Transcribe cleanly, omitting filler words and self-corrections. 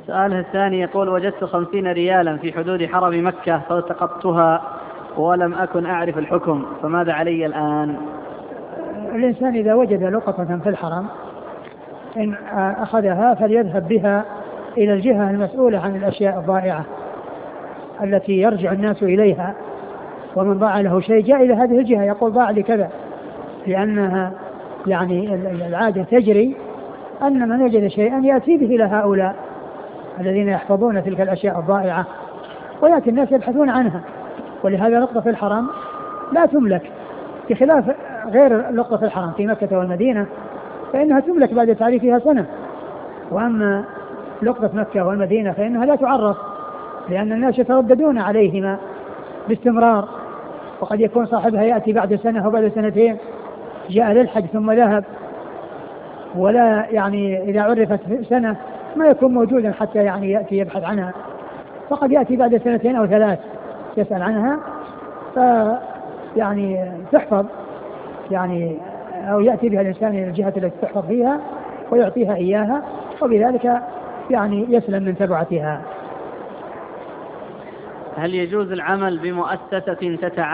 سؤاله الثاني يقول: وجدت 50 ريالا في حدود حرم مكة فالتقطتها ولم أكن أعرف الحكم، فماذا علي الآن؟ الإنسان إذا وجد لقطة في الحرم إن أخذها فليذهب بها إلى الجهة المسؤولة عن الأشياء الضائعة التي يرجع الناس إليها، ومن ضاع له شيء جاء إلى هذه الجهة يقول ضاع لي كذا، لأنها يعني العادة تجري أن من وجد شيئا يأتي به إلى هؤلاء الذين يحفظون تلك الأشياء الضائعة، ويأتي الناس يبحثون عنها. ولهذا لقطة في الحرم لا تملك، بخلاف غير لقطة في الحرم في مكة والمدينة فإنها تملك بعد تعريفها سنة، وأما لقطة مكة والمدينة فإنها لا تعرف، لأن الناس يترددون عليهما باستمرار، وقد يكون صاحبها يأتي بعد سنة وبعد سنتين، جاء للحج ثم ذهب، ولا يعني إذا عرفت سنة ما يكون موجودا حتى يعني يأتي يبحث عنها، فقد يأتي بعد سنتين أو ثلاث يسأل عنها يعني تحفظ يعني، أو يأتي بها الإنسان إلى الجهة التي تحفظ فيها ويعطيها إياها، وبذلك يعني يسلم من تبعتها. هل يجوز العمل بمؤسسة